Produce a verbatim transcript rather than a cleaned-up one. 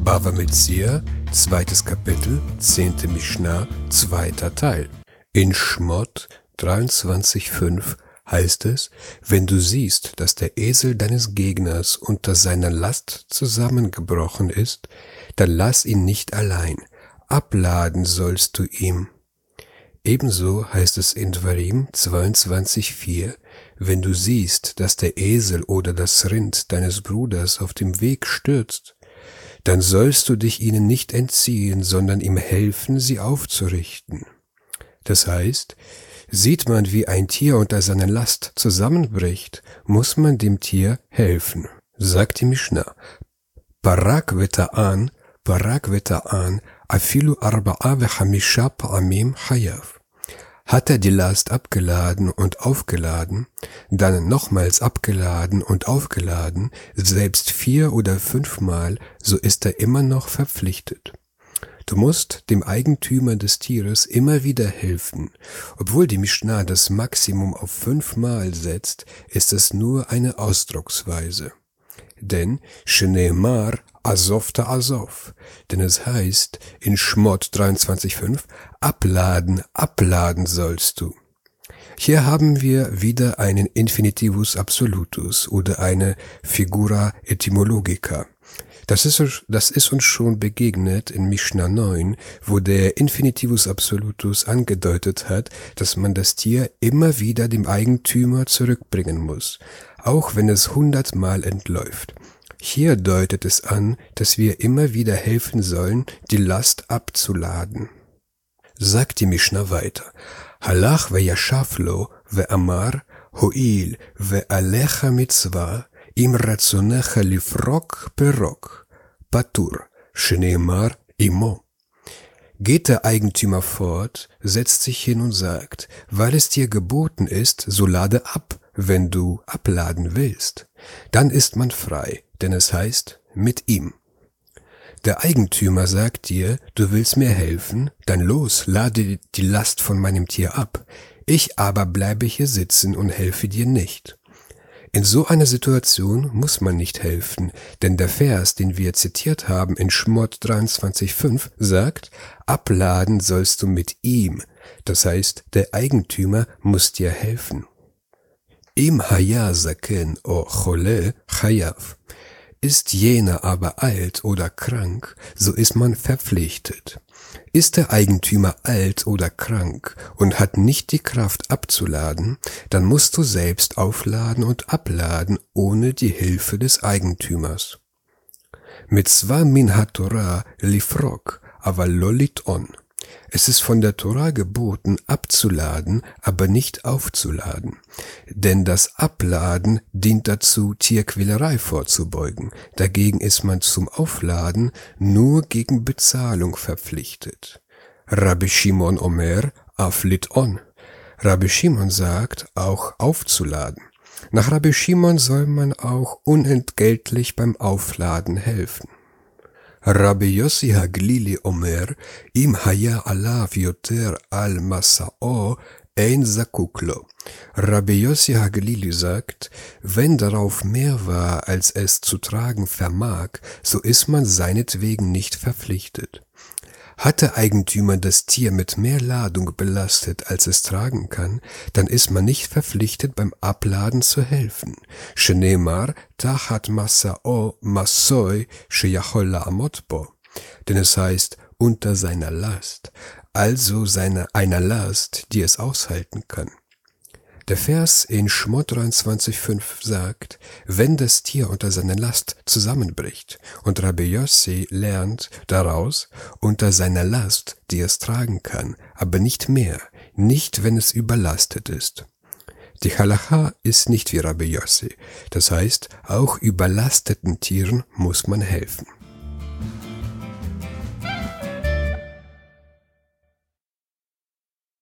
Bava Metzia, zweites Kapitel, zehnte Mishnah, zweiter Teil. In Shmot dreiundzwanzig fünf heißt es, wenn du siehst, dass der Esel deines Gegners unter seiner Last zusammengebrochen ist, dann lass ihn nicht allein, abladen sollst du ihm. Ebenso heißt es in Dvarim zweiundzwanzig vier, wenn du siehst, dass der Esel oder das Rind deines Bruders auf dem Weg stürzt, dann sollst du dich ihnen nicht entziehen, sondern ihm helfen, sie aufzurichten. Das heißt, sieht man, wie ein Tier unter seiner Last zusammenbricht, muss man dem Tier helfen. Sagt die Mishnah, Parak veta'an, Parak veta'an, afilu arba'a vechamisha pa'amim chayav. Hat er die Last abgeladen und aufgeladen, dann nochmals abgeladen und aufgeladen, selbst vier oder fünfmal, so ist er immer noch verpflichtet. Du musst dem Eigentümer des Tieres immer wieder helfen. Obwohl die Mishnah das Maximum auf fünfmal setzt, ist es nur eine Ausdrucksweise. Denn Shneemar Azov ta Azov, denn es heißt in Shmot dreiundzwanzig fünf, abladen, abladen sollst du. Hier haben wir wieder einen Infinitivus Absolutus oder eine Figura Etymologica. Das ist, das ist uns schon begegnet in Mishnah neun, wo der Infinitivus Absolutus angedeutet hat, dass man das Tier immer wieder dem Eigentümer zurückbringen muss, auch wenn es hundertmal entläuft. Hier deutet es an, dass wir immer wieder helfen sollen, die Last abzuladen. Sagt die Mishnah weiter, Halach ve'yashav lo ve'amar ho'il ve'alecha mitzvah im ratzonecha lifrok perok patur shneemar imo. Geht der Eigentümer fort, setzt sich hin und sagt, weil es dir geboten ist, so lade ab, wenn du abladen willst. Dann ist man frei, denn es heißt, mit ihm. Der Eigentümer sagt dir, du willst mir helfen, dann los, lade die Last von meinem Tier ab. Ich aber bleibe hier sitzen und helfe dir nicht. In so einer Situation muss man nicht helfen, denn der Vers, den wir zitiert haben in Shmot dreiundzwanzig fünf, sagt, abladen sollst du mit ihm. Das heißt, der Eigentümer muss dir helfen. Im haya zaken o chole chayav. Ist jener aber alt oder krank, so ist man verpflichtet. Ist der Eigentümer alt oder krank und hat nicht die Kraft abzuladen, dann musst du selbst aufladen und abladen ohne die Hilfe des Eigentümers. Mitzvah min ha-Torah lifrok, aber lo lit'on. Es ist von der Torah geboten, abzuladen, aber nicht aufzuladen. Denn das Abladen dient dazu, Tierquälerei vorzubeugen. Dagegen ist man zum Aufladen nur gegen Bezahlung verpflichtet. Rabbi Shimon Omer, af lit'on. Rabbi Shimon sagt, auch aufzuladen. Nach Rabbi Shimon soll man auch unentgeltlich beim Aufladen helfen. Rabbi Yossi Haglili Omer, im haya alav yoter al masa'o ein zakuklo. Rabbi Yossi Haglili sagt, wenn darauf mehr war, als es zu tragen vermag, so ist man seinetwegen nicht verpflichtet. Hat der Eigentümer das Tier mit mehr Ladung belastet, als es tragen kann, dann ist man nicht verpflichtet, beim Abladen zu helfen. Shneemar tachat masa'o masoi sheyachol la'amot bo. Denn es heißt, unter seiner Last, also seiner einer Last, die es aushalten kann. Der Vers in Shmot dreiundzwanzig fünf sagt, wenn das Tier unter seiner Last zusammenbricht, und Rabbi Yossi lernt daraus, unter seiner Last, die es tragen kann, aber nicht mehr, nicht wenn es überlastet ist. Die Halacha ist nicht wie Rabbi Yossi, das heißt, auch überlasteten Tieren muss man helfen.